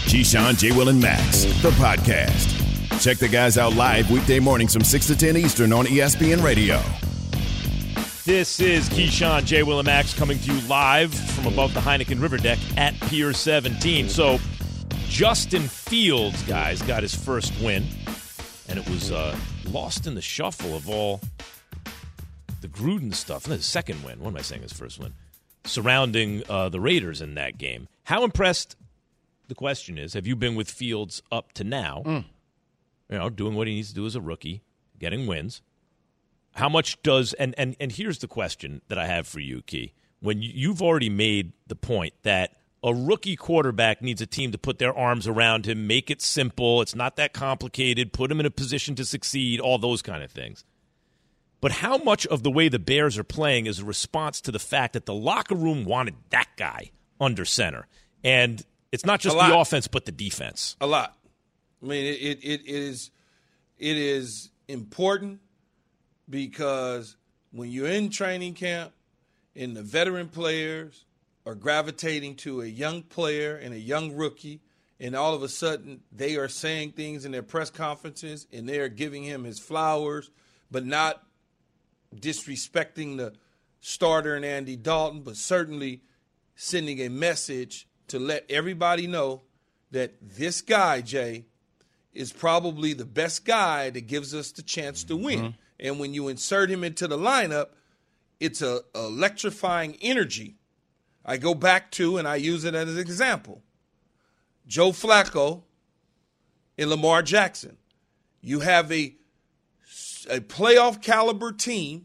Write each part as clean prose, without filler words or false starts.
Keyshawn, J. Will, and Max, the podcast. Check the guys out live weekday mornings from 6 to 10 Eastern on ESPN Radio. This is Keyshawn, J. Will, and Max coming to you live from above the Heineken River Deck at Pier 17. So Justin Fields, guys, got his first win, and it was lost in the shuffle of all the Gruden stuff. His second win. What am I saying? His first win. Surrounding the Raiders in that game. How impressed, the question is, have you been with Fields up to now? You know, doing what he needs to do as a rookie, getting wins. How much does, and here's the question that I have for you, Key. When you've already made the point that a rookie quarterback needs a team to put their arms around him, make it simple, it's not that complicated, put him in a position to succeed, all those kind of things. But how much of the way the Bears are playing is a response to the fact that the locker room wanted that guy under center? And it's not just the offense, but the defense. A lot. I mean, it is important because when you're in training camp and the veteran players are gravitating to a young player and a young rookie, and all of a sudden they are saying things in their press conferences and they are giving him his flowers, but not disrespecting the starter and Andy Dalton, but certainly sending a message to let everybody know that this guy, Jay, is probably the best guy that gives us the chance to win. Mm-hmm. And when you insert him into the lineup, it's a electrifying energy. I go back to, and I use it as an example, Joe Flacco and Lamar Jackson. You have a playoff caliber team,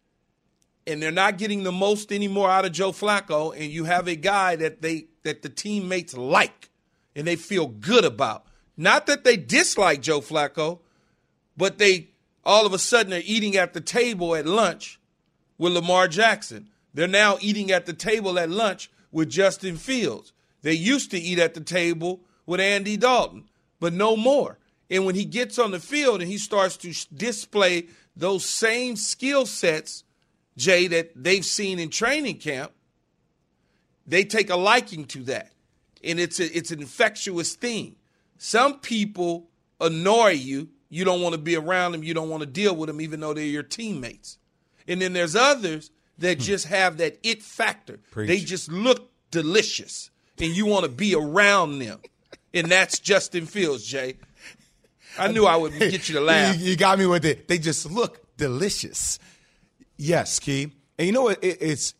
and they're not getting the most anymore out of Joe Flacco, and you have a guy that the teammates like and they feel good about. Not that they dislike Joe Flacco, but they all of a sudden are eating at the table at lunch with Lamar Jackson. They're now eating at the table at lunch with Justin Fields. They used to eat at the table with Andy Dalton, but no more. And when he gets on the field and he starts to display those same skill sets, Jay, that they've seen in training camp, they take a liking to that. And it's an infectious thing. Some people annoy you. You don't want to be around them. You don't want to deal with them, even though they're your teammates. And then there's others that just have that it factor. Preach. They just look delicious, and you want to be around them. And that's Justin Fields, Jay. I knew I would get you to laugh. You got me with it. They just look delicious. Yes, Key. And you know what? It's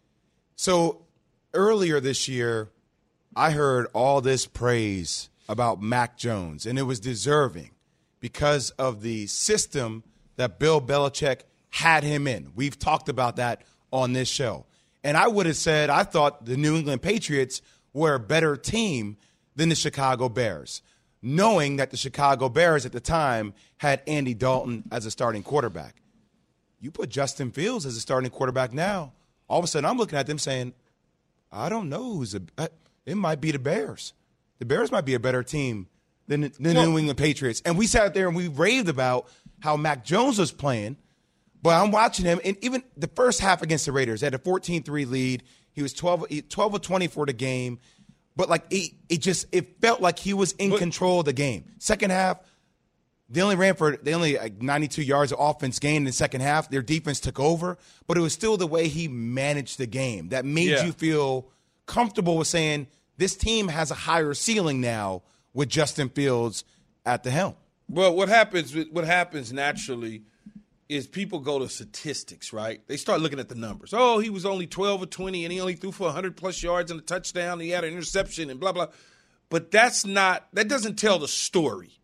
so earlier this year, I heard all this praise about Mac Jones, and it was deserving because of the system that Bill Belichick had him in. We've talked about that on this show. And I would have said I thought the New England Patriots were a better team than the Chicago Bears, knowing that the Chicago Bears at the time had Andy Dalton as a starting quarterback. You put Justin Fields as a starting quarterback now, all of a sudden I'm looking at them saying, I don't know it might be the Bears. The Bears might be a better team than the New England Patriots. And we sat there and we raved about how Mac Jones was playing, but I'm watching him, and even the first half against the Raiders, they had a 14-3 lead. He was 12 of 20 for the game, but like it felt like he was in control of the game. Second half, they only like 92 yards of offense gained in the second half. Their defense took over, but it was still the way he managed the game that made you feel comfortable with saying this team has a higher ceiling now with Justin Fields at the helm. Well, what happens naturally is people go to statistics, right? They start looking at the numbers. Oh, he was only 12 or 20, and he only threw for 100-plus yards and a touchdown, and he had an interception and blah, blah. But that doesn't tell the story.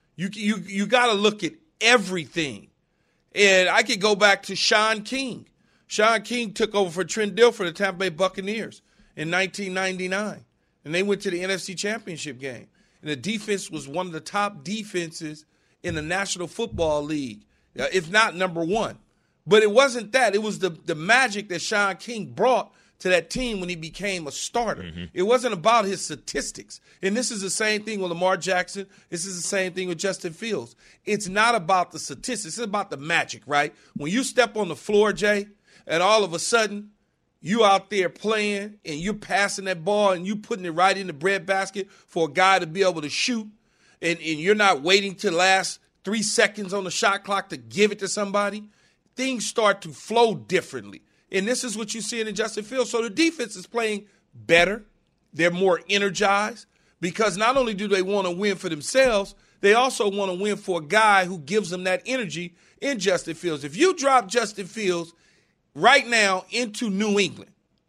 You got to look at everything. And I could go back to Sean King. Sean King took over for Trent Dilfer for the Tampa Bay Buccaneers in 1999, and they went to the NFC Championship game. And the defense was one of the top defenses in the National Football League, if not number one. But it wasn't that. It was the magic that Sean King brought to that team when he became a starter. Mm-hmm. It wasn't about his statistics. And this is the same thing with Lamar Jackson. This is the same thing with Justin Fields. It's not about the statistics. It's about the magic, right? When you step on the floor, Jay, and all of a sudden you out there playing and you're passing that ball and you putting it right in the breadbasket for a guy to be able to shoot, and you're not waiting to last 3 seconds on the shot clock to give it to somebody, things start to flow differently. And this is what you see in Justin Fields. So the defense is playing better. They're more energized because not only do they want to win for themselves, they also want to win for a guy who gives them that energy in Justin Fields. If you drop Justin Fields right now into New England,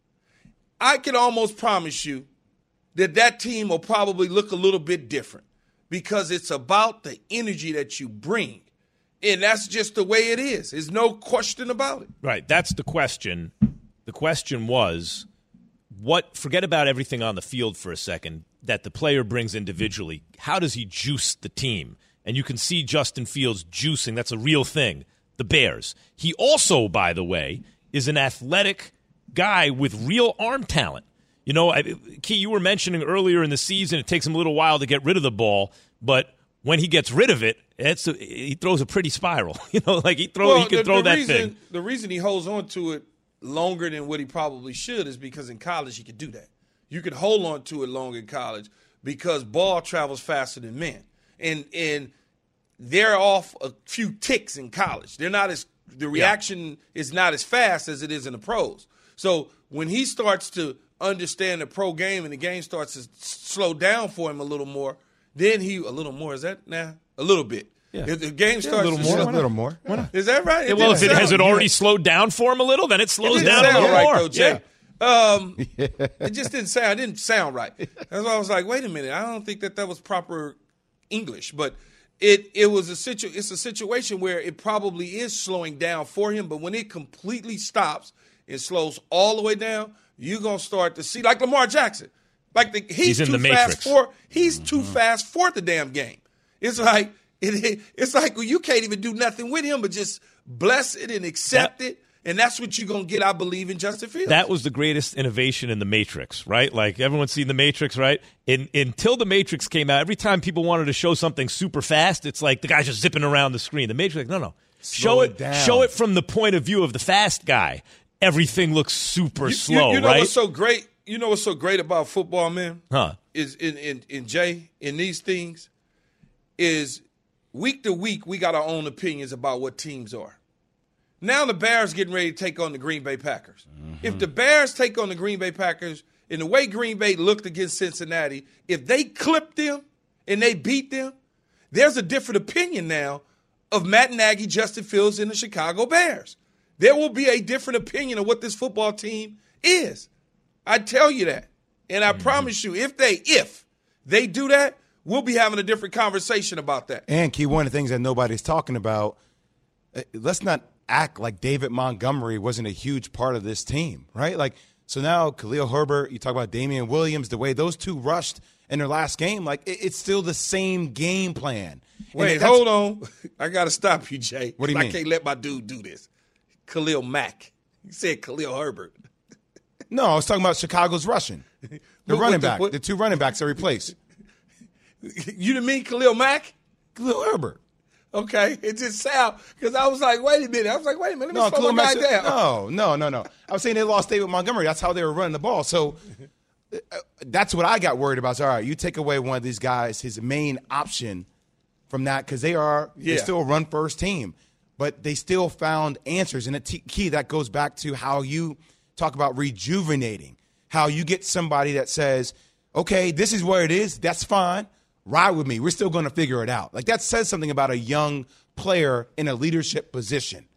I can almost promise you that team will probably look a little bit different because it's about the energy that you bring. And that's just the way it is. There's no question about it. Right. That's the question. The question was, forget about everything on the field for a second that the player brings individually. How does he juice the team? And you can see Justin Fields juicing. That's a real thing. The Bears. He also, by the way, is an athletic guy with real arm talent. You know, Key, you were mentioning earlier in the season it takes him a little while to get rid of the ball, but when he gets rid of it, he throws a pretty spiral. You know, like he can throw that thing. The reason he holds on to it longer than what he probably should is because in college he could do that. You could hold on to it longer in college because ball travels faster than men. And they're off a few ticks in college. The reaction is not as fast as it is in the pros. So when he starts to understand the pro game and the game starts to slow down for him a little more, then a little more, is that now? A little bit. Yeah. If the game starts a little more. Why not? Is that right? Well, has it already slowed down for him a little? Then it slows down a little right, more. Though, Jay. Yeah. It just didn't sound right. That's why I was like, wait a minute. I don't think that was proper English. But it's a situation where it probably is slowing down for him. But when it completely stops and slows all the way down, you're going to start to see, like Lamar Jackson. Like he's in too the Matrix. He's too fast for the damn game. It's like well, you can't even do nothing with him but just bless it and accept it. And that's what you're going to get, I believe, in Justin Fields. That was the greatest innovation in the Matrix, right? Like everyone's seen the Matrix, right? Until the Matrix came out, every time people wanted to show something super fast, it's like the guy's just zipping around the screen. The Matrix, no. Show it from the point of view of the fast guy. Everything looks super slow, you know right? What's so great? You know what's so great about football, man? Is in Jay, in these things, is week to week we got our own opinions about what teams are. Now the Bears getting ready to take on the Green Bay Packers. Mm-hmm. If the Bears take on the Green Bay Packers, in the way Green Bay looked against Cincinnati, if they clip them and they beat them, there's a different opinion now of Matt Nagy, Justin Fields, and the Chicago Bears. There will be a different opinion of what this football team is. I tell you that. And I promise you, if they do that, we'll be having a different conversation about that. And, Key, one of the things that nobody's talking about, let's not act like David Montgomery wasn't a huge part of this team, right? Like, so now Khalil Herbert, you talk about Damian Williams, the way those two rushed in their last game, like it's still the same game plan. Wait, hold on. I got to stop you, Jay. What do you mean? I can't let my dude do this. Khalil Mack. You said Khalil Herbert. No, I was talking about Chicago's rushing. The running back, the two running backs are replaced. You didn't mean Khalil Mack? Khalil Herbert. Okay, it just sound because I was like, wait a minute. Let me slow my guy down. No. I was saying they lost David Montgomery. That's how they were running the ball. So that's what I got worried about. So, all right, you take away one of these guys, his main option from that, because they're still a run-first team. But they still found answers. And Key, that goes back to how you talk about rejuvenating, how you get somebody that says, okay, this is where it is. That's fine. Ride with me. We're still going to figure it out. Like, that says something about a young player in a leadership position.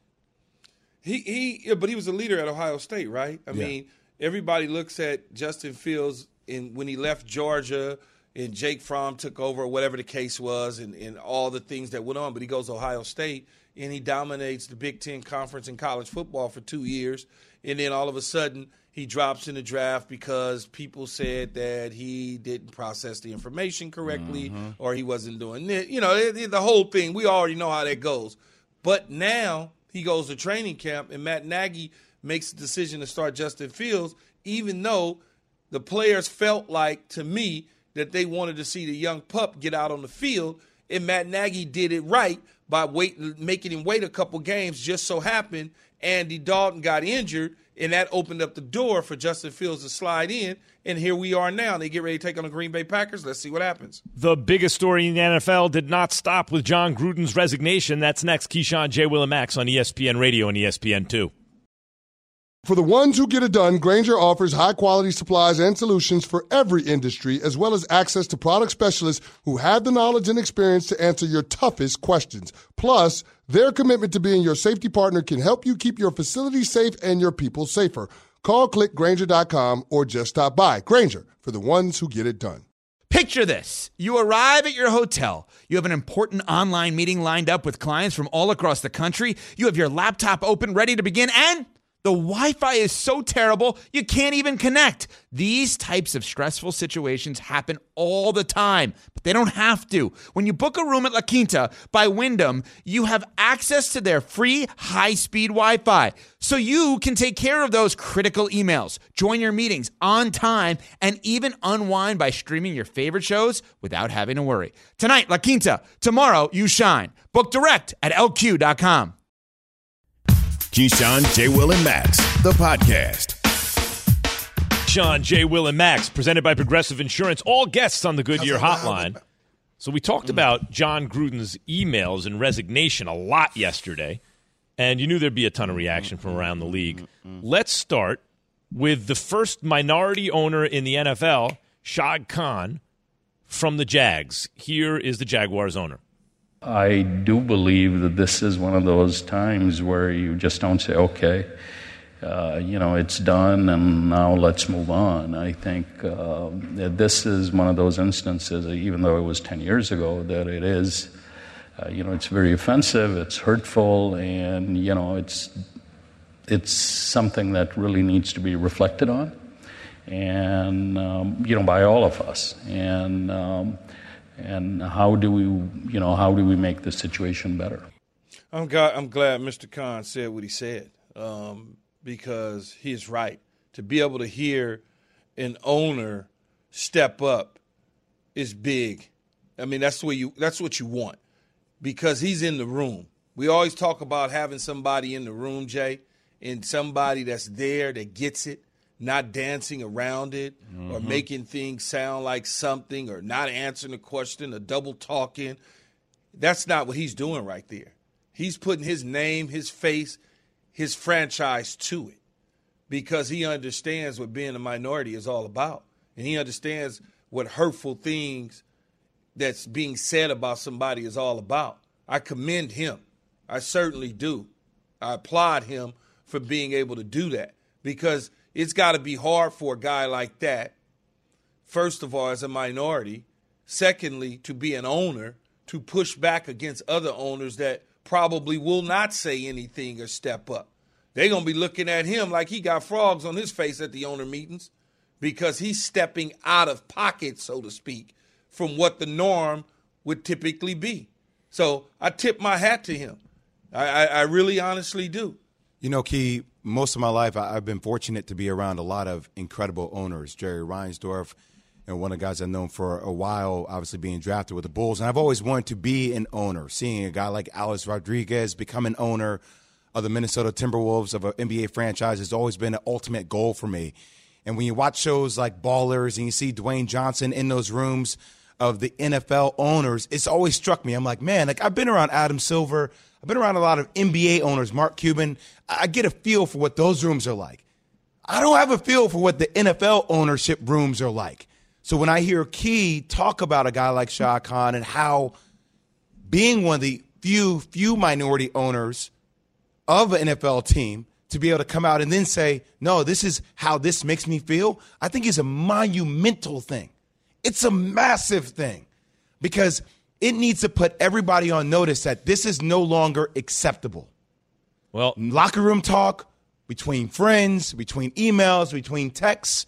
But he was a leader at Ohio State, right? I mean, everybody looks at Justin Fields when he left Georgia and Jake Fromm took over, whatever the case was, and all the things that went on. But he goes to Ohio State, and he dominates the Big Ten Conference in college football for 2 years. And then all of a sudden, he drops in the draft because people said that he didn't process the information correctly or he wasn't doing it. You know, the whole thing, we already know how that goes. But now he goes to training camp, and Matt Nagy makes the decision to start Justin Fields, even though the players felt like, to me, that they wanted to see the young pup get out on the field, and Matt Nagy did it right by making him wait a couple games. Just so happened Andy Dalton got injured, and that opened up the door for Justin Fields to slide in, and here we are now. They get ready to take on the Green Bay Packers. Let's see what happens. The biggest story in the NFL did not stop with Jon Gruden's resignation. That's next. Keyshawn, J. Will, and Max on ESPN Radio and ESPN2. For the ones who get it done, Grainger offers high-quality supplies and solutions for every industry, as well as access to product specialists who have the knowledge and experience to answer your toughest questions. Plus, their commitment to being your safety partner can help you keep your facility safe and your people safer. Call, click Grainger.com, or just stop by. Grainger, for the ones who get it done. Picture this. You arrive at your hotel. You have an important online meeting lined up with clients from all across the country. You have your laptop open, ready to begin, and the Wi-Fi is so terrible, you can't even connect. These types of stressful situations happen all the time, but they don't have to. When you book a room at La Quinta by Wyndham, you have access to their free high-speed Wi-Fi, so you can take care of those critical emails, join your meetings on time, and even unwind by streaming your favorite shows without having to worry. Tonight, La Quinta. Tomorrow, you shine. Book direct at LQ.com. Keyshawn, J. Will, and Max, the podcast. Keyshawn, J. Will, and Max, presented by Progressive Insurance. All guests on the Goodyear Hotline. So we talked about Jon Gruden's emails and resignation a lot yesterday, and you knew there'd be a ton of reaction from around the league. Let's start with the first minority owner in the NFL, Shad Khan, from the Jags. Here is the Jaguars owner. I do believe that this is one of those times where you just don't say, okay, it's done and now let's move on. I think that this is one of those instances, even though it was 10 years ago, that it is, it's very offensive, it's hurtful, and, it's something that really needs to be reflected on, and, by all of us. And how do we make the situation better? I'm glad Mr. Khan said what he said, because he's right. To be able to hear an owner step up is big. I mean, that's what you want, because he's in the room. We always talk about having somebody in the room, Jay, and somebody that's there that gets it. Not dancing around it or making things sound like something or not answering the question or double talking. That's not what he's doing right there. He's putting his name, his face, his franchise to it, because he understands what being a minority is all about. And he understands what hurtful things that's being said about somebody is all about. I commend him. I certainly do. I applaud him for being able to do that, because it's got to be hard for a guy like that, first of all, as a minority, secondly, to be an owner, to push back against other owners that probably will not say anything or step up. They're going to be looking at him like he got frogs on his face at the owner meetings, because he's stepping out of pocket, so to speak, from what the norm would typically be. So I tip my hat to him. I really honestly do. Key, most of my life I've been fortunate to be around a lot of incredible owners. Jerry Reinsdorf, and one of the guys I've known for a while, obviously being drafted with the Bulls. And I've always wanted to be an owner. Seeing a guy like Alex Rodriguez become an owner of the Minnesota Timberwolves, of an NBA franchise, has always been an ultimate goal for me. And when you watch shows like Ballers and you see Dwayne Johnson in those rooms of the NFL owners, it's always struck me. I'm like, man, I've been around Adam Silver. I've been around a lot of NBA owners, Mark Cuban. I get a feel for what those rooms are like. I don't have a feel for what the NFL ownership rooms are like. So when I hear Key talk about a guy like Shad Khan and how being one of the few minority owners of an NFL team, to be able to come out and then say, no, this is how this makes me feel, I think is a monumental thing. It's a massive thing, because it needs to put everybody on notice that this is no longer acceptable. Well, locker room talk, between friends, between emails, between texts,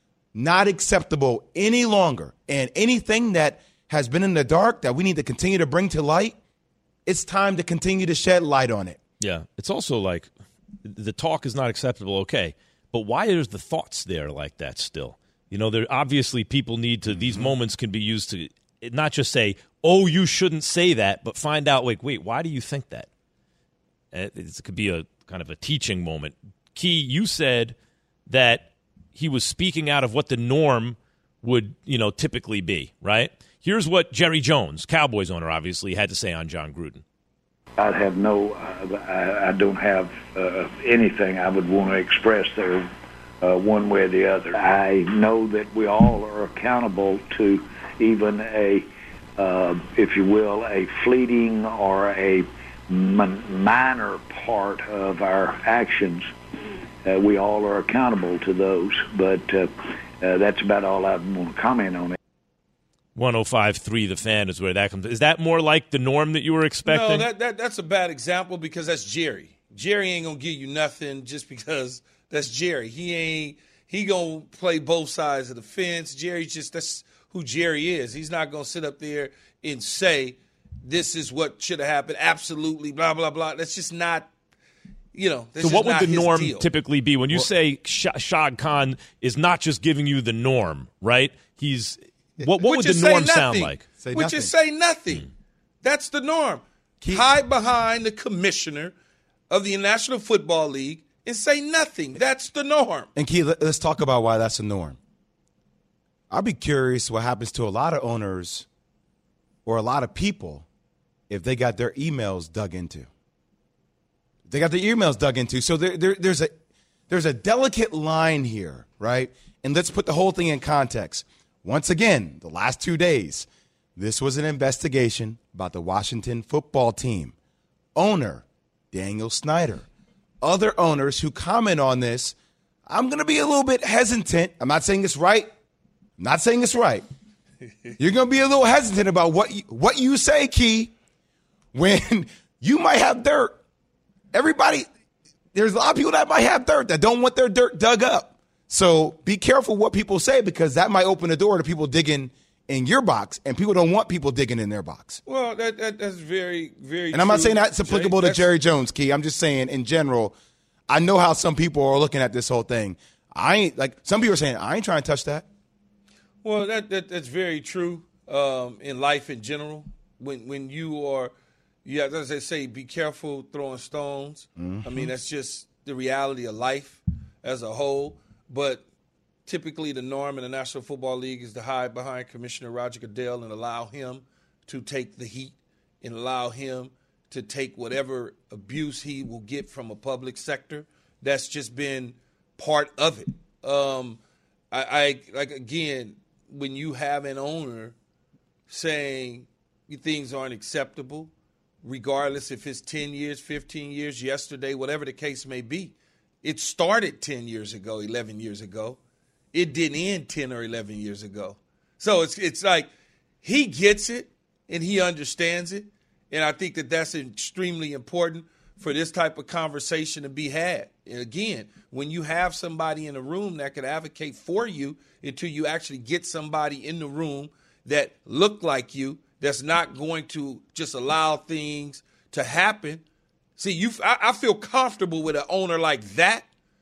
not acceptable any longer. And anything that has been in the dark that we need to continue to bring to light, it's time to continue to shed light on it. Yeah, it's also like the talk is not acceptable, okay, but why is the thoughts there like that still? There obviously people need to, these moments can be used to not just say, oh, you shouldn't say that, but find out, wait, why do you think that? It could be a kind of a teaching moment. Key, you said that he was speaking out of what the norm would, typically be, right? Here's what Jerry Jones, Cowboys owner, obviously, had to say on Jon Gruden. I don't have anything I would want to express there one way or the other. I know that we all are accountable to even if you will, a fleeting or a minor part of our actions. We all are accountable to those, but that's about all I want to comment on it. 105.3 The Fan is where that comes. Is that more like the norm that you were expecting? No, that's a bad example because that's Jerry. Jerry ain't gonna give you nothing just because that's Jerry. He gonna play both sides of the fence. That's who Jerry is. He's not gonna sit up there and say this is what should have happened. Absolutely, blah blah blah. That's just not. So what would the norm typically be when you say Shad Khan is not just giving you the norm, right? What would the norm sound like? Would you say nothing? That's the norm. Hide behind the commissioner of the National Football League and say nothing. That's the norm. And Key, let's talk about why that's the norm. I'd be curious what happens to a lot of owners or a lot of people if they got their emails dug into. So there's a delicate line here, right? And let's put the whole thing in context. Once again, the last 2 days, this was an investigation about the Washington football team. Owner, Daniel Snyder. Other owners who comment on this, I'm going to be a little bit hesitant. I'm not saying it's right. You're going to be a little hesitant about what you say, Key, when you might have dirt. There's a lot of people that might have dirt that don't want their dirt dug up. So be careful what people say because that might open the door to people digging in your box, and people don't want people digging in their box. Well, that's very, very And I'm not saying that's applicable to Jerry Jones, Key. I'm just saying in general, I know how some people are looking at this whole thing. Some people are saying, I ain't trying to touch that. Well, that's very true in life in general. When you are – as they say, be careful throwing stones. Mm-hmm. I mean, that's just the reality of life as a whole. But typically the norm in the National Football League is to hide behind Commissioner Roger Goodell and allow him to take the heat and allow him to take whatever abuse he will get from a public sector. That's just been part of it. Again, when you have an owner saying things aren't acceptable, regardless if it's 10 years, 15 years, yesterday, whatever the case may be. It started 10 years ago, 11 years ago. It didn't end 10 or 11 years ago. So it's like he gets it and he understands it. And I think that's extremely important for this type of conversation to be had. And again, when you have somebody in a room that could advocate for you until you actually get somebody in the room that look like you, that's not going to just allow things to happen. See, I feel comfortable with an owner like that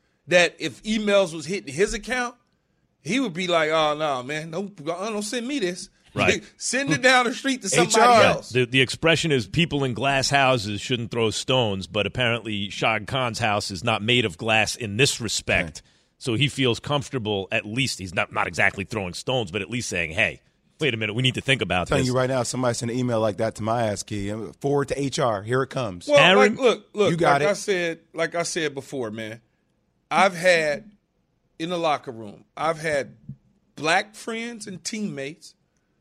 if emails was hitting his account, he would be like, oh, no, man, don't send me this. Right. Send it down the street to somebody else. The expression is people in glass houses shouldn't throw stones, but apparently Shad Khan's house is not made of glass in this respect. Right. So he feels comfortable, at least he's not exactly throwing stones, but at least saying, hey, wait a minute, we need to think about this. I'm telling you right now, somebody sent an email like that to my ass, Key. Forward to HR. Here it comes. Well, Aaron, look, you got it. Like I said before, man, I've had, in the locker room, I've had black friends and teammates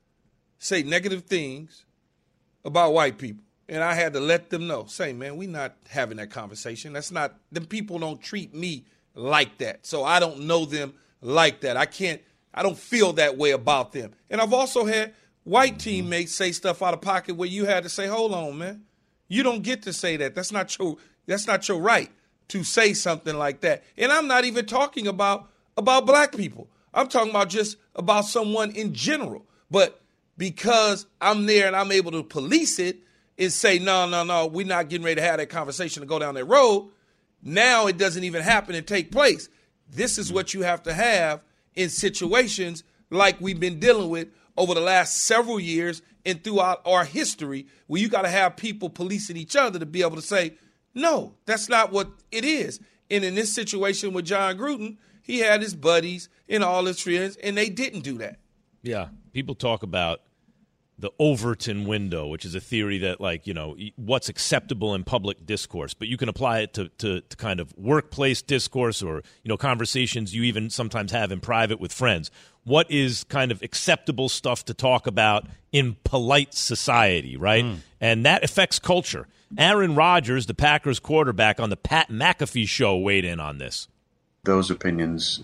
say negative things about white people. And I had to let them know, say, man, we not having that conversation. That's not, them people don't treat me like that. So I don't know them like that. I don't feel that way about them. And I've also had white teammates say stuff out of pocket where you had to say, hold on, man. You don't get to say that. That's not your right to say something like that. And I'm not even talking about black people. I'm talking about just about someone in general. But because I'm there and I'm able to police it and say, no, we're not getting ready to have that conversation to go down that road, now it doesn't even happen and take place. This is what you have to have in situations like we've been dealing with over the last several years and throughout our history, where you got to have people policing each other to be able to say, no, that's not what it is. And in this situation with Jon Gruden, he had his buddies and all his friends, and they didn't do that. Yeah. People talk about the Overton window, which is a theory that, like, you know, what's acceptable in public discourse, but you can apply it to kind of workplace discourse or, you know, conversations you even sometimes have in private with friends. What is kind of acceptable stuff to talk about in polite society, right? And that affects culture. Aaron Rodgers, the Packers quarterback, on the Pat McAfee show weighed in on this. Those opinions,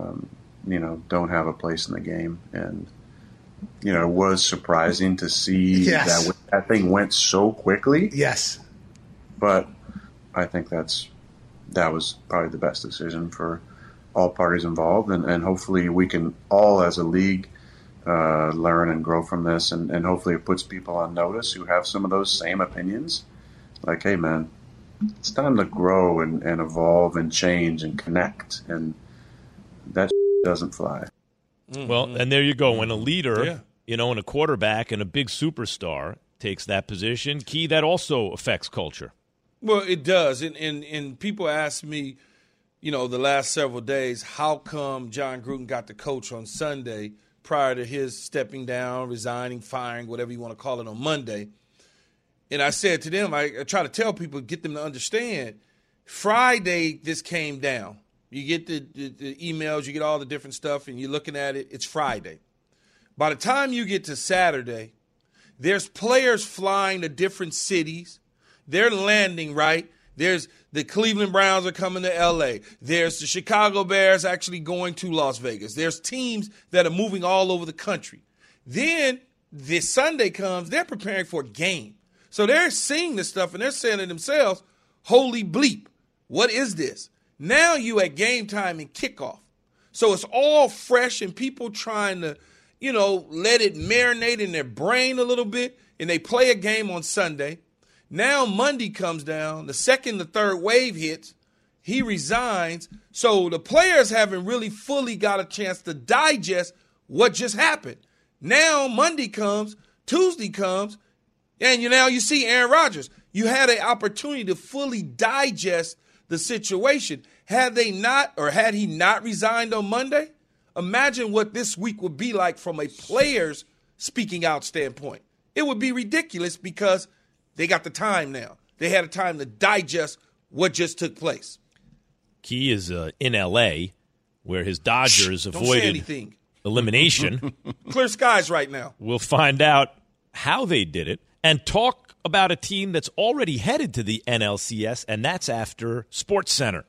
don't have a place in the game. And, you know, it was surprising to see that thing went so quickly. Yes. But I think that was probably the best decision for all parties involved. And hopefully we can all, as a league, learn and grow from this. And hopefully it puts people on notice who have some of those same opinions. Like, hey, man, it's time to grow and evolve and change and connect. And that doesn't fly. Well, and there you go. When a leader, you know, and a quarterback and a big superstar takes that position, Key, that also affects culture. Well, it does. And people ask me, you know, the last several days, how come Jon Gruden got the coach on Sunday prior to his stepping down, resigning, firing, whatever you want to call it, on Monday? And I said to them, I try to tell people, get them to understand, Friday this came down. You get the emails, you get all the different stuff, and you're looking at it, it's Friday. By the time you get to Saturday, there's players flying to different cities. They're landing, right? There's the Cleveland Browns are coming to L.A. There's the Chicago Bears actually going to Las Vegas. There's teams that are moving all over the country. Then this Sunday comes, they're preparing for a game. So they're seeing this stuff, and they're saying to themselves, holy bleep, what is this? Now you at game time and kickoff. So it's all fresh and people trying to, you know, let it marinate in their brain a little bit, and they play a game on Sunday. Now Monday comes down, the second, the third wave hits, he resigns. So the players haven't really fully got a chance to digest what just happened. Now Monday comes, Tuesday comes, and you see Aaron Rodgers. You had an opportunity to fully digest the situation. Had he not resigned on Monday, imagine what this week would be like from a player's speaking out standpoint. It would be ridiculous because they got the time now. They had a time to digest what just took place. Key is in L.A., where his Dodgers avoided elimination. Clear skies right now. We'll find out how they did it and talk about a team that's already headed to the NLCS, and that's after SportsCenter.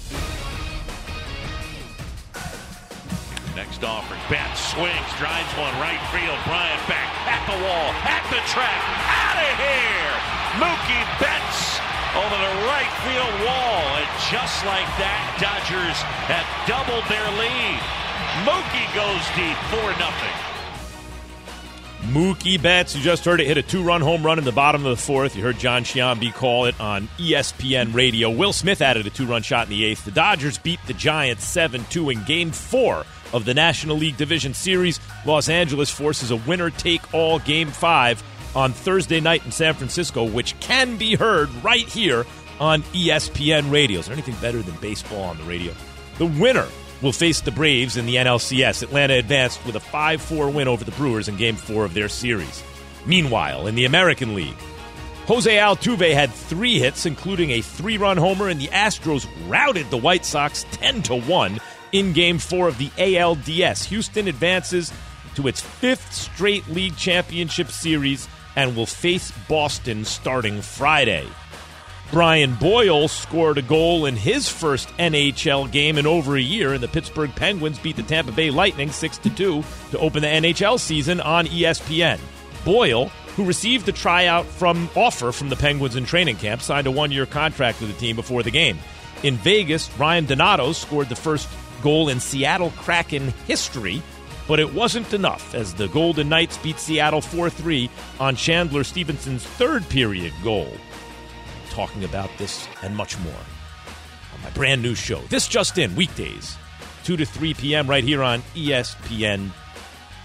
Next offering, Betts swings, drives one right field. Bryant back at the wall, at the track, out of here. Mookie Betts over the right field wall, and just like that, Dodgers have doubled their lead. Mookie goes deep, 4-0. Mookie Betts, you just heard it, hit a 2-run home run in the bottom of the fourth. You heard John Sciambi call it on ESPN Radio. Will Smith added a 2-run shot in the eighth. The Dodgers beat the Giants 7-2 in Game 4 of the National League Division Series. Los Angeles forces a winner-take-all Game 5 on Thursday night in San Francisco, which can be heard right here on ESPN Radio. Is there anything better than baseball on the radio? The winner will face the Braves in the NLCS. Atlanta advanced with a 5-4 win over the Brewers in Game 4 of their series. Meanwhile, in the American League, Jose Altuve had 3 hits, including a 3-run homer, and the Astros routed the White Sox 10-1 in Game 4 of the ALDS. Houston advances to its 5th straight league championship series and will face Boston starting Friday. Brian Boyle scored a goal in his first NHL game in over a year, and the Pittsburgh Penguins beat the Tampa Bay Lightning 6-2 to open the NHL season on ESPN. Boyle, who received a tryout offer from the Penguins in training camp, signed a 1-year contract with the team before the game. In Vegas, Ryan Donato scored the first goal in Seattle Kraken history, but it wasn't enough as the Golden Knights beat Seattle 4-3 on Chandler Stevenson's third-period goal. Talking about this and much more on my brand new show, This Just In, weekdays, 2 to 3 p.m. right here on ESPN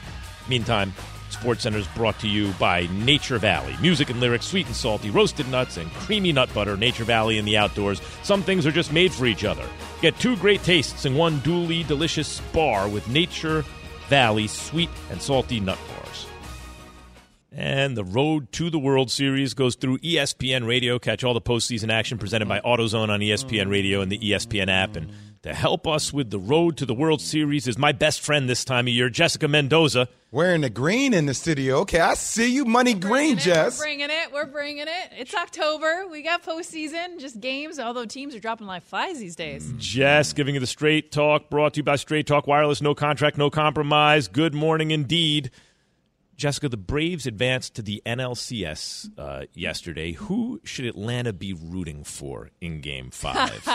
Meantime, SportsCenter is brought to you by Nature Valley. Music and lyrics, sweet and salty, roasted nuts, and creamy nut butter. Nature Valley in the outdoors. Some things are just made for each other. Get 2 great tastes in one duly delicious bar with Nature Valley sweet and salty nut bars. And the road to the World Series goes through ESPN Radio. Catch all the postseason action presented by AutoZone on ESPN Radio and the ESPN app. And to help us with the road to the World Series is my best friend this time of year, Jessica Mendoza. Wearing the green in the studio. Okay, I see you. Money green, Jess. We're bringing it. It's October. We got postseason, just games, although teams are dropping like flies these days. Jess giving you the Straight Talk, brought to you by Straight Talk Wireless. No contract, no compromise. Good morning indeed. Jessica, the Braves advanced to the NLCS yesterday. Who should Atlanta be rooting for in Game 5?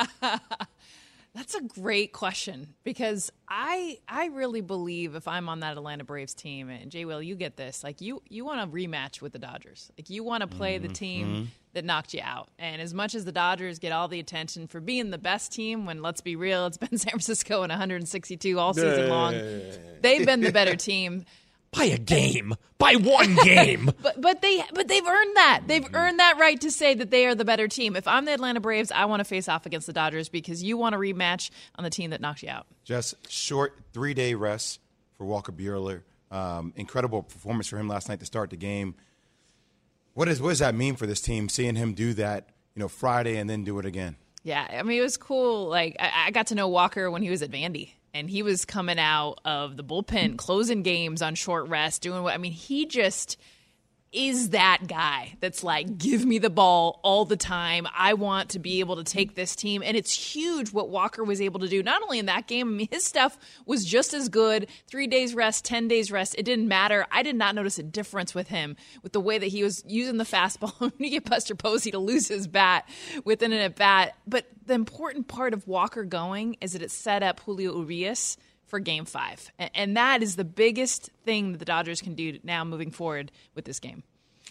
That's a great question because I really believe if I'm on that Atlanta Braves team, and Jay Will, you get this, like you want a rematch with the Dodgers. Like you want to play the team that knocked you out. And as much as the Dodgers get all the attention for being the best team, when let's be real, it's been San Francisco in 162 all season long. They've been the better team. By a game. By one game. But they've earned that. They've earned that right to say that they are the better team. If I'm the Atlanta Braves, I want to face off against the Dodgers because you want a rematch on the team that knocked you out. Just short 3-day rest for Walker Buehler. Incredible performance for him last night to start the game. What does that mean for this team, seeing him do that, Friday and then do it again? Yeah, I mean, it was cool. Like, I got to know Walker when he was at Vandy. And he was coming out of the bullpen, closing games on short rest, doing what – I mean, he just is that guy that's like, give me the ball all the time. I want to be able to take this team. And it's huge what Walker was able to do, not only in that game. I mean, his stuff was just as good. 3 days rest, 10 days rest. It didn't matter. I did not notice a difference with him, with the way that he was using the fastball. When you get Buster Posey to lose his bat within an at-bat. But the important part of Walker going is that it set up Julio Urias for Game 5. And that is the biggest thing that the Dodgers can do now moving forward with this game.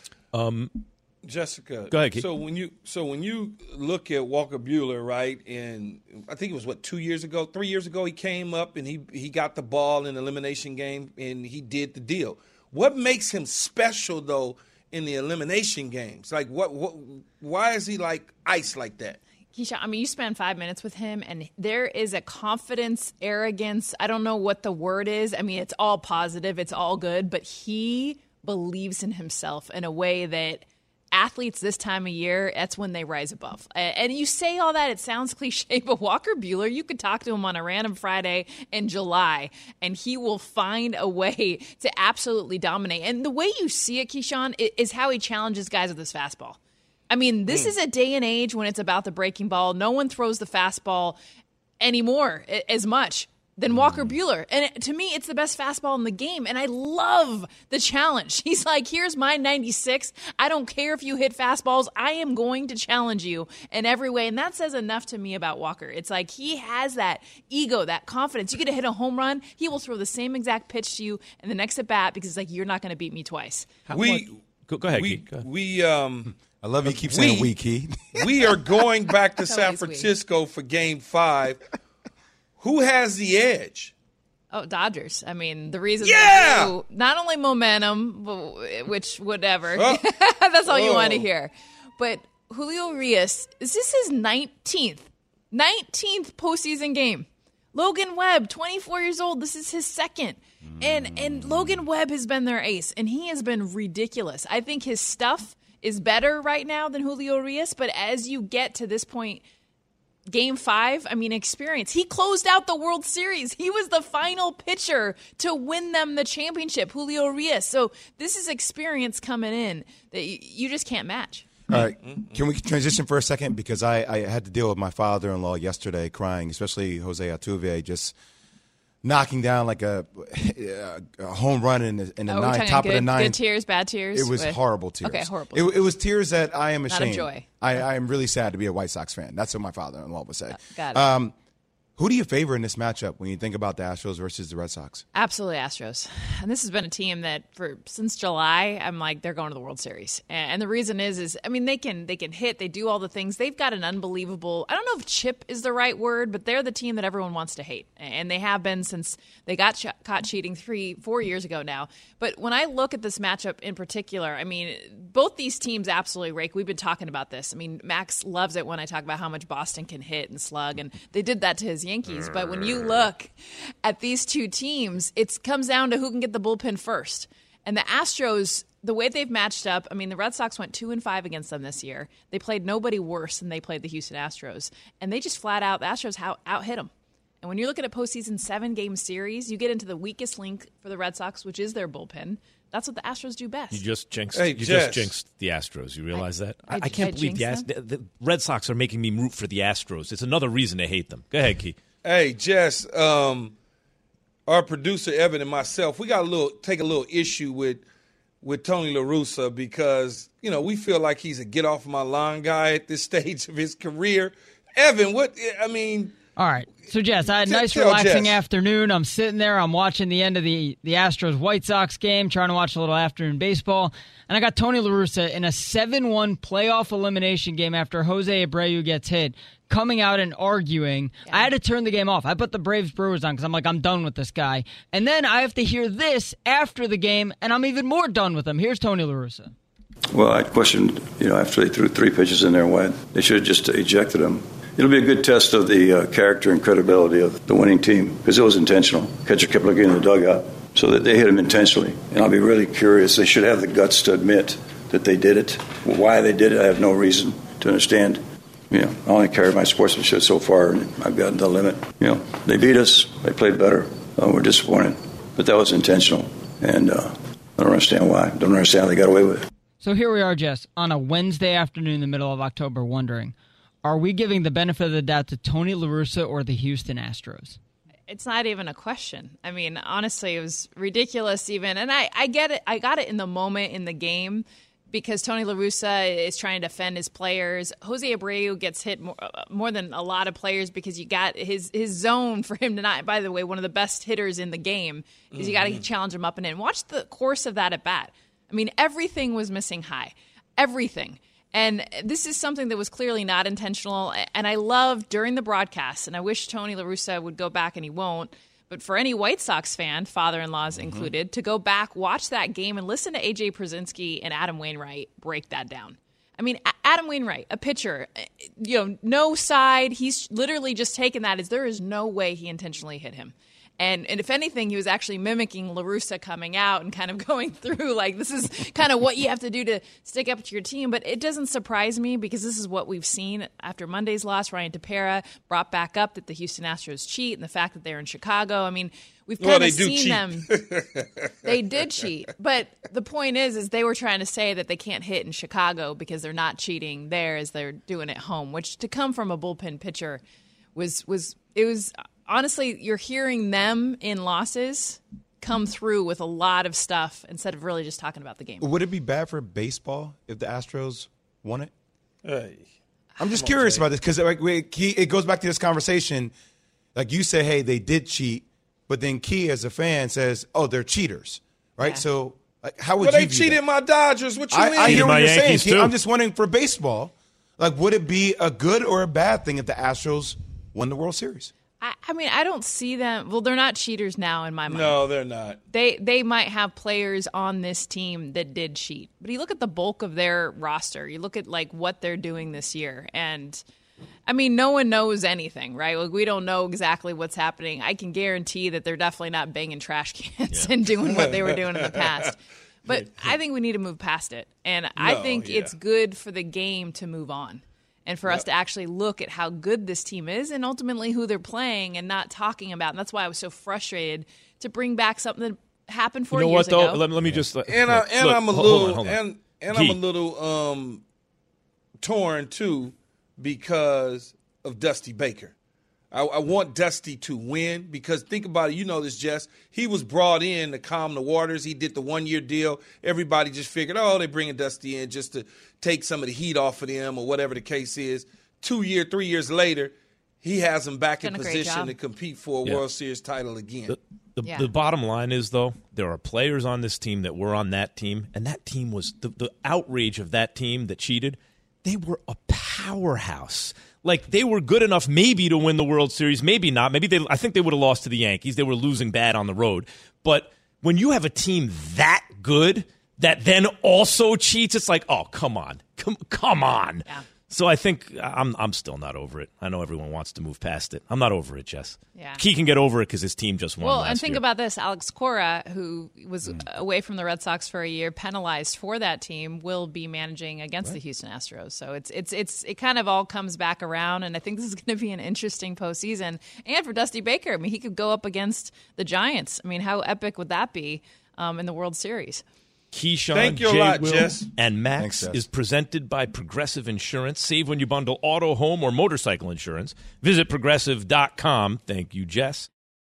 Jessica, go ahead, Keith. So when you look at Walker Buehler, right, and I think it was 3 years ago, he came up and he got the ball in the elimination game and he did the deal. What makes him special though in the elimination games? Like why is he like ice like that? Keyshawn, I mean, you spend 5 minutes with him, and there is a confidence, arrogance. I don't know what the word is. I mean, it's all positive. It's all good. But he believes in himself in a way that athletes this time of year, that's when they rise above. And you say all that, it sounds cliche, but Walker Buehler, you could talk to him on a random Friday in July, and he will find a way to absolutely dominate. And the way you see it, Keyshawn, is how he challenges guys with his fastball. I mean, this is a day and age when it's about the breaking ball. No one throws the fastball anymore as much than Walker Buehler. And to me, it's the best fastball in the game. And I love the challenge. He's like, here's my 96. I don't care if you hit fastballs. I am going to challenge you in every way. And that says enough to me about Walker. It's like he has that ego, that confidence. You get to hit a home run, he will throw the same exact pitch to you in the next at bat because it's like, you're not going to beat me twice. Go ahead, Keith. Go ahead. I love you keep saying we, Keith. We are going back to San Francisco for Game 5. Who has the edge? Oh, Dodgers. I mean, the reason they do, not only momentum, which whatever. That's all you want to hear. But Julio Urias, is this his 19th postseason game? Logan Webb, 24 years old. This is his second. And Logan Webb has been their ace, and he has been ridiculous. I think his stuff is better right now than Julio Urias, but as you get to this point, Game 5, I mean, experience. He closed out the World Series. He was the final pitcher to win them the championship, Julio Urias. So this is experience coming in that you just can't match. All right. Can we transition for a second? Because I had to deal with my father-in-law yesterday crying, especially Jose Altuve, just knocking down like a home run in the ninth, top of the ninth. Good tears, bad tears? It was horrible tears. Okay, horrible. It was tears that I am ashamed. Not of joy. I am really sad to be a White Sox fan. That's what my father-in-law would say. Got it. Who do you favor in this matchup when you think about the Astros versus the Red Sox? Absolutely Astros. And this has been a team that since July, I'm like, they're going to the World Series. And the reason is I mean, they can hit, they do all the things. They've got an unbelievable, I don't know if chip is the right word, but they're the team that everyone wants to hate. And they have been since they got caught cheating 3-4 years ago now. But when I look at this matchup in particular, I mean, both these teams absolutely rake. We've been talking about this. I mean, Max loves it when I talk about how much Boston can hit and slug, and they did that to his Yankees. But when you look at these two teams, it comes down to who can get the bullpen first. And the Astros, the way they've matched up, I mean, the Red Sox went 2-5 against them this year. They played nobody worse than they played the Houston Astros. And they just flat out, the Astros out-hit them. And when you're looking at postseason 7-game series, you get into the weakest link for the Red Sox, which is their bullpen. That's what the Astros do best. You just jinxed, Jess. the Astros. You realize that? I can't believe the Red Sox are making me root for the Astros. It's another reason to hate them. Go ahead, Key. Hey, Jess, our producer Evan and myself, we got take a little issue with Tony La Russa because, we feel like he's a get off my lawn guy at this stage of his career. Evan, all right. So, Jess, I had a nice relaxing afternoon. I'm sitting there. I'm watching the end of the Astros-White Sox game, trying to watch a little afternoon baseball. And I got Tony La Russa in a 7-1 playoff elimination game after Jose Abreu gets hit, coming out and arguing. Yeah. I had to turn the game off. I put the Braves-Brewers on because I'm like, I'm done with this guy. And then I have to hear this after the game, and I'm even more done with him. Here's Tony La Russa. Well, I questioned, after they threw 3 pitches in there, why they should have just ejected him. It'll be a good test of the character and credibility of the winning team because it was intentional. Catcher kept looking in the dugout, so that they hit him intentionally. And I'll be really curious. They should have the guts to admit that they did it. Why they did it, I have no reason to understand. I only carried my sportsmanship so far, and I've gotten to the limit. They beat us. They played better. We're disappointed. But that was intentional, and I don't understand why. Don't understand how they got away with it. So here we are, Jess, on a Wednesday afternoon in the middle of October, wondering, are we giving the benefit of the doubt to Tony La Russa or the Houston Astros? It's not even a question. I mean, honestly, it was ridiculous even. And I get it. I got it in the moment in the game because Tony La Russa is trying to defend his players. Jose Abreu gets hit more than a lot of players because you got his zone for him to not, by the way, one of the best hitters in the game is you got to challenge him up and in. Watch the course of that at bat. I mean, everything was missing high. Everything. And this is something that was clearly not intentional. And I love during the broadcast, and I wish Tony La Russa would go back, and he won't, but for any White Sox fan, father-in-laws included, to go back, watch that game, and listen to A.J. Pierzynski and Adam Wainwright break that down. I mean, Adam Wainwright, a pitcher, no side. He's literally just taken that as there is no way he intentionally hit him. And if anything, he was actually mimicking La Russa coming out and kind of going through, like, this is kind of what you have to do to stick up to your team. But it doesn't surprise me because this is what we've seen after Monday's loss. Ryan Tepera brought back up that the Houston Astros cheat and the fact that they're in Chicago. I mean, we've kind of seen them. They did cheat. But the point is they were trying to say that they can't hit in Chicago because they're not cheating there as they're doing at home, which to come from a bullpen pitcher was honestly, you're hearing them in losses come through with a lot of stuff instead of really just talking about the game. Would it be bad for baseball if the Astros won it? Hey, I'm just curious about this because it goes back to this conversation. Like you say, hey, they did cheat, but then Key as a fan says, oh, they're cheaters, right? Yeah. So how would you they cheated my Dodgers. What you mean? I hear what you're saying, Key. Too. I'm just wondering for baseball, like would it be a good or a bad thing if the Astros won the World Series? I mean, I don't see them. Well, they're not cheaters now in my mind. No, they're not. They might have players on this team that did cheat. But you look at the bulk of their roster. You look at, like, what they're doing this year. And, I mean, no one knows anything, right? Like, we don't know exactly what's happening. I can guarantee that they're definitely not banging trash cans and doing what they were doing in the past. But I think we need to move past it. And I think it's good for the game to move on. And for us to actually look at how good this team is and ultimately who they're playing and not talking about. And that's why I was so frustrated to bring back something that happened 4 years ago. Though? Let me just and I'm a little torn too because of Dusty Baker. I want Dusty to win because think about it. You know this, Jess. He was brought in to calm the waters. He did the 1-year deal. Everybody just figured, they're bringing Dusty in just to take some of the heat off of them or whatever the case is. 3 years later, he has them back in Done a great position job. to compete for a World Series title again. The bottom line is, though, there are players on this team that were on that team, and that team was the outrage of that team that cheated. They were a powerhouse. Like, they were good enough maybe to win the World Series, maybe not. I think they would have lost to the Yankees. They were losing bad on the road. But when you have a team that good that then also cheats, it's like, oh, come on. Come on. Yeah. So I think I'm still not over it. I know everyone wants to move past it. I'm not over it, Jess. Yeah. He can get over it because his team just won last year. And think about this. Alex Cora, who was away from the Red Sox for a year, penalized for that team, will be managing against the Houston Astros. So it kind of all comes back around, and I think this is going to be an interesting postseason. And for Dusty Baker, I mean, he could go up against the Giants. I mean, how epic would that be in the World Series? Keyshawn, Thank you a J. lot, Will, Jess. and Max is presented by Progressive Insurance. Save when you bundle auto, home, or motorcycle insurance. Visit Progressive.com. Thank you, Jess.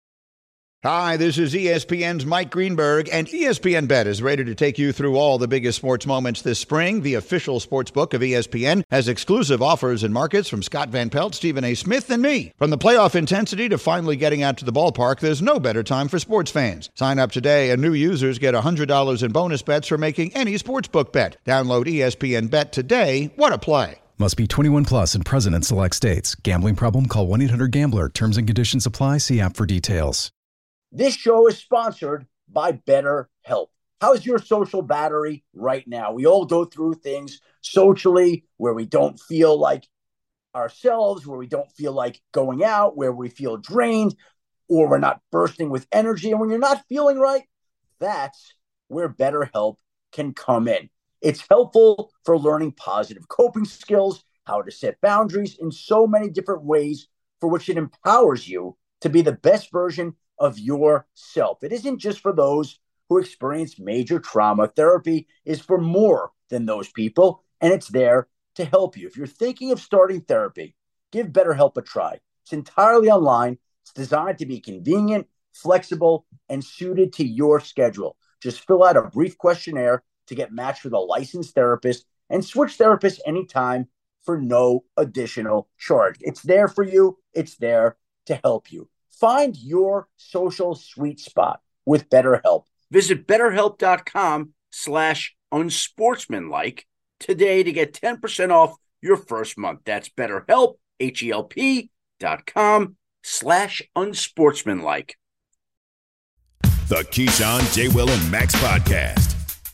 Hi, this is ESPN's Mike Greenberg, and ESPN Bet is ready to take you through all the biggest sports moments this spring. The official sports book of ESPN has exclusive offers and markets from Scott Van Pelt, Stephen A. Smith, and me. From the playoff intensity to finally getting out to the ballpark, there's no better time for sports fans. Sign up today, and new users get $100 in bonus bets for making any sportsbook bet. Download ESPN Bet today. What a play. Must be 21 plus and present in select states. Gambling problem? Call 1-800-GAMBLER. Terms and conditions apply. See app for details. This show is sponsored by BetterHelp. How's your social battery right now? We all go through things socially where we don't feel like ourselves, where we don't feel like going out, where we feel drained, or we're not bursting with energy. And when you're not feeling right, that's where BetterHelp can come in. It's helpful for learning positive coping skills, how to set boundaries in so many different ways, for which it empowers you to be the best version of yourself. It isn't just for those who experience major trauma. Therapy is for more than those people, and it's there to help you. If you're thinking of starting therapy, give BetterHelp a try. It's entirely online. It's designed to be convenient, flexible, and suited to your schedule. Just fill out a brief questionnaire to get matched with a licensed therapist and switch therapists anytime for no additional charge. It's there for you. It's there to help you. Find your social sweet spot with BetterHelp. Visit BetterHelp.com/unsportsmanlike today to get 10% off your first month. That's BetterHelp, HELP.com/unsportsmanlike. The Keyshawn, J. Will, and Max podcast.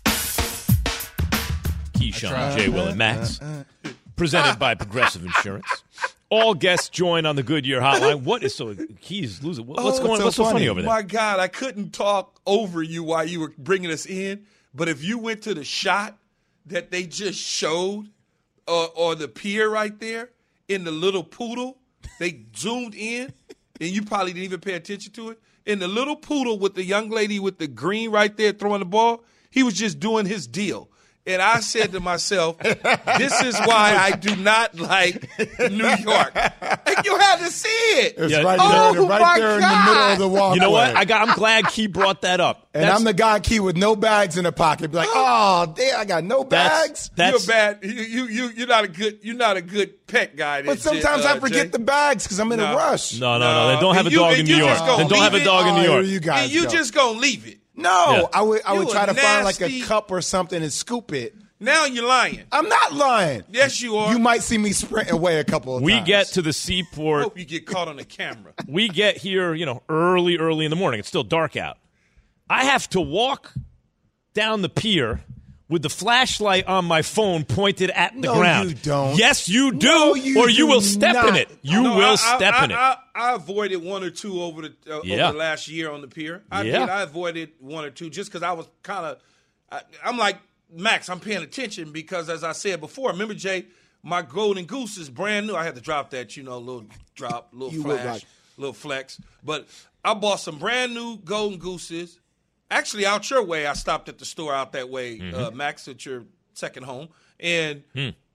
Keyshawn, J. Will, and Max. Presented by Progressive Insurance. All guests join on the Goodyear hotline. What is so? He's losing. What's going on? What's so funny over there? My God, I couldn't talk over you while you were bringing us in. But if you went to the shot that they just showed, or the pier right there in the little poodle, they zoomed in, and you probably didn't even pay attention to it. In the little poodle with the young lady with the green right there throwing the ball, he was just doing his deal. And I said to myself, this is why I do not like New York. And you had to see it. It's right there in the middle of the walkway. You know what? I'm glad Key brought that up. And I'm the guy, Key, with no bags in the pocket. Be like, oh, damn, I got no bags. You're bad. You're not a good pet guy. But sometimes I forget the bags because I'm in a rush. No. Then don't have a dog in New York. Then don't have a dog in New York. And you just gonna leave it. No, I would try to find like a cup or something and scoop it. Now you're lying. I'm not lying. Yes, you are. You might see me sprint away a couple of times. We get to the seaport. I hope you get caught on the camera. We get here, early in the morning. It's still dark out. I have to walk down the pier with the flashlight on my phone pointed at the ground. No, you don't. Yes, you do. No, you will step in it. You will step in it. I avoided one or two over the last year on the pier. I avoided one or two just because I was kind of I'm like, Max, I'm paying attention because, as I said before, remember, Jay, my Golden Goose is brand new. I had to drop that, little drop, little flash, little flex. But I bought some brand new Golden Gooses. Actually, out your way, I stopped at the store out that way, Max, at your second home. And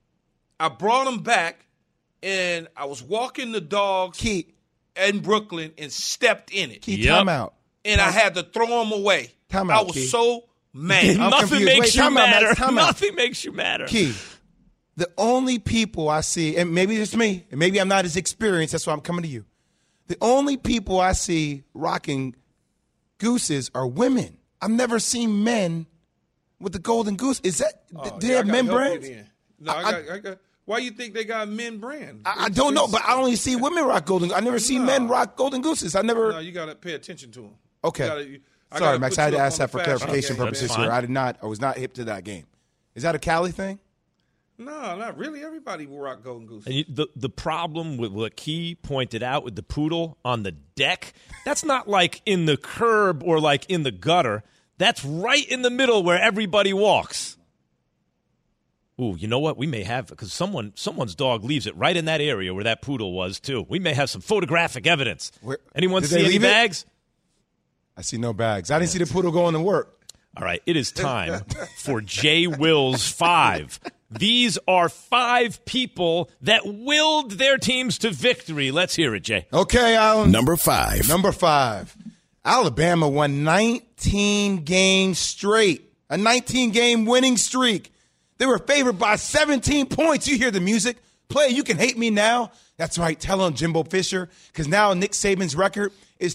I brought them back, and I was walking the dogs in Brooklyn and stepped in it. Time out. And I had to throw them away. Time out, I was so mad. Nothing makes you matter. Nothing makes you matter. Key, the only people I see, and maybe it's me, and maybe I'm not as experienced, that's why I'm coming to you. The only people I see rocking gooses are women. I've never seen men with the golden goose. Is that, do they have men brands? No, I got. Why you think they got men brand? I don't know, but I only see women rock golden. I never see men rock golden gooses. No, you got to pay attention to them. Okay. Sorry, Max, I had to ask that for clarification purposes here. I was not hip to that game. Is that a Cali thing? No, not really. Everybody will rock golden goose. And the problem with what Key pointed out with the poodle on the deck, that's not like in the curb or like in the gutter. That's right in the middle where everybody walks. Ooh, you know what? We may have, because someone's dog leaves it right in that area where that poodle was, too. We may have some photographic evidence. Anyone see any bags? I see no bags. I didn't see the poodle going to work. All right, it is time for Jay Will's 5. These are 5 people that willed their teams to victory. Let's hear it, Jay. Okay, Alan. Number 5. Number 5. Alabama won 19 games straight. A 19-game winning streak. They were favored by 17 points. You hear the music. Play, you can hate me now. That's right. Tell him, Jimbo Fisher, because now Nick Saban's record is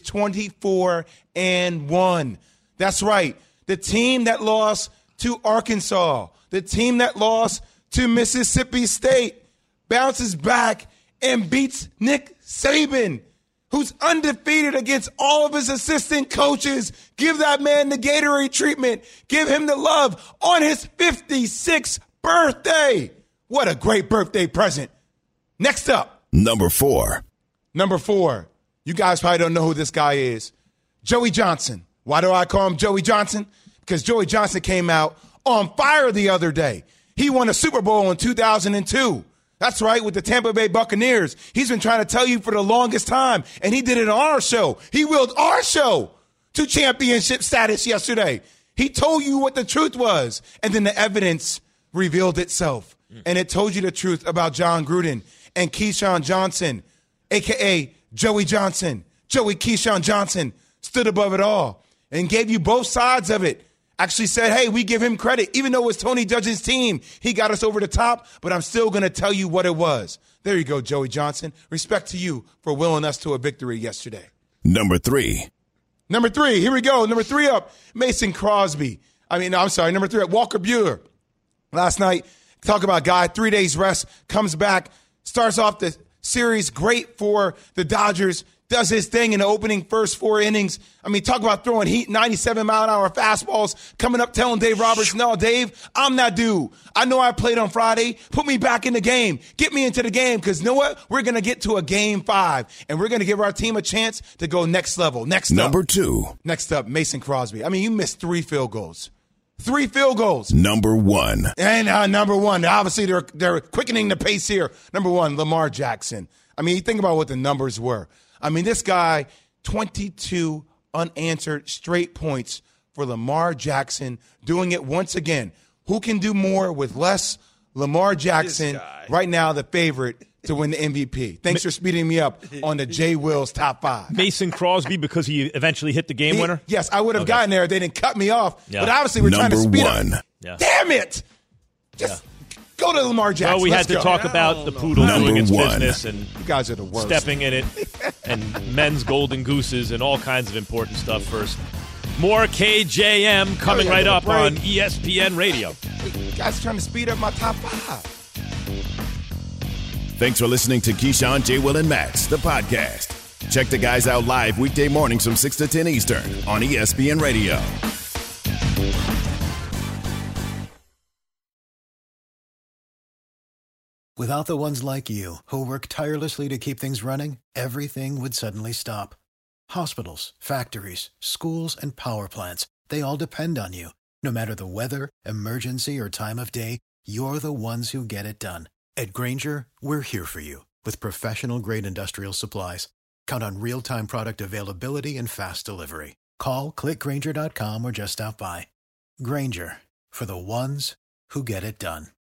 24-1. That's right. The team that lost to Arkansas, the team that lost to Mississippi State, bounces back and beats Nick Saban, who's undefeated against all of his assistant coaches. Give that man the Gatorade treatment. Give him the love on his 56th birthday. What a great birthday present. Next up. Number 4. Number 4. You guys probably don't know who this guy is. Joey Johnson. Why do I call him Joey Johnson? Because Joey Johnson came out on fire the other day. He won a Super Bowl in 2002. That's right, with the Tampa Bay Buccaneers. He's been trying to tell you for the longest time, and he did it on our show. He willed our show to championship status yesterday. He told you what the truth was, and then the evidence revealed itself, and it told you the truth about John Gruden and Keyshawn Johnson, a.k.a. Joey Johnson. Joey Keyshawn Johnson stood above it all and gave you both sides of it. Actually said, hey, we give him credit. Even though it was Tony Judge's team, he got us over the top, but I'm still going to tell you what it was. There you go, Joey Johnson. Respect to you for willing us to a victory yesterday. Number 3. Number 3, here we go. Number 3 up, Mason Crosby. Number 3 up, Walker Buehler. Last night, talk about guy, 3 days rest, comes back, starts off the series great for the Dodgers, does his thing in the opening first 4 innings. Talk about throwing heat, 97-mile-an-hour fastballs, coming up telling Dave Roberts, no, Dave, I'm that dude. I know I played on Friday. Put me back in the game. Get me into the game because you know what? We're going to get to a game 5, and we're going to give our team a chance to go next level. Number 2. Next up, Mason Crosby. You missed 3 field goals. 3 field goals. Number 1. And number 1, obviously they're quickening the pace here. Number 1, Lamar Jackson. You think about what the numbers were. This guy, 22 unanswered straight points for Lamar Jackson, doing it once again. Who can do more with less? Lamar Jackson, right now the favorite to win the MVP. Thanks for speeding me up on the Jay Will's top 5. Mason Crosby, because he eventually hit the game winner? Yes, I would have gotten there if they didn't cut me off. Yeah. But obviously we're trying to speed up. Yeah. Damn it! Go to Lamar Jackson. Well, we had to talk about the poodle doing its business and you guys are the worst. Stepping in it and men's golden gooses and all kinds of important stuff first. More KJM coming right up on ESPN Radio. You guys are trying to speed up my top 5. Thanks for listening to Keyshawn, J. Will, and Max, the podcast. Check the guys out live weekday mornings from 6 to 10 Eastern on ESPN Radio. Without the ones like you, who work tirelessly to keep things running, everything would suddenly stop. Hospitals, factories, schools, and power plants, they all depend on you. No matter the weather, emergency, or time of day, you're the ones who get it done. At Grainger, we're here for you with professional-grade industrial supplies. Count on real-time product availability and fast delivery. Call, click Grainger.com, or just stop by. Grainger, for the ones who get it done.